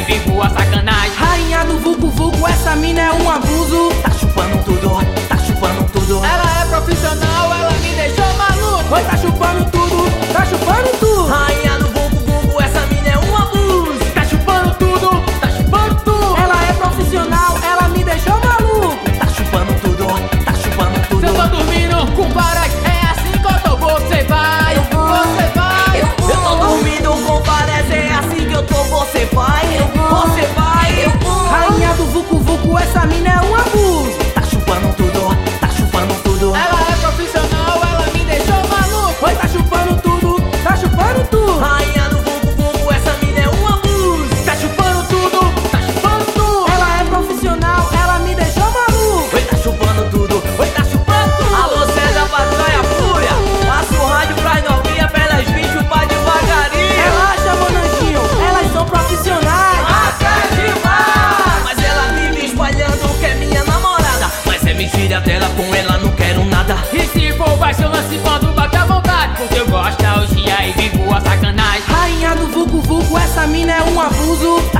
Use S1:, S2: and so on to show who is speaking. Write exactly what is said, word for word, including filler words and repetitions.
S1: vivo a sacanagem.
S2: Rainha do Vucu Vucu, essa mina é um abuso.
S3: Tá chupando tudo, tá chupando tudo.
S1: Ela é profissional, ela me deixou maluco.
S2: Oi, tá chupando tudo, tá chupando tudo.
S3: Rainha do Vucu Vucu, essa mina é um abuso.
S1: Tá chupando tudo, tá chupando tudo.
S2: Ela é profissional, ela me deixou maluco.
S3: Tá chupando tudo, tá chupando tudo.
S1: Se eu tô dormindo com parede, é assim que eu tô. Você vai, você vai.
S3: Eu tô dormindo com parece, é assim que eu tô. Você vai, você vai.
S2: Rainha do Vucu Vucu, essa mina é um abuso.
S3: Tá chupando tudo, tá chupando tudo.
S1: Ela é profissional, ela me deixou maluco.
S2: Oi, tá chupando tudo, tá chupando tudo.
S3: Rainha do Vucu Vucu, essa mina é um abuso.
S1: Tá chupando tudo, tá chupando tudo.
S2: Ela é profissional, ela me deixou maluco.
S3: Oi, tá chupando tudo, oi, tá chupando tudo. Alô, César Patrulha Fúria, passa o rádio pras novinhas, pra elas vir chupar devagarinho.
S2: Relaxa, Monanjinho, elas são profissionais.
S3: Até demais. Mas ela vive espalhando que é minha namorada. Mas é mentira dela, com ela não quero nada.
S1: E se for baixo, eu lance quando bate à vontade. Porque eu gosto da orgia e vivo a sacanagem.
S2: Rainha do Vucu Vucu, essa mina é um abuso.
S3: Tá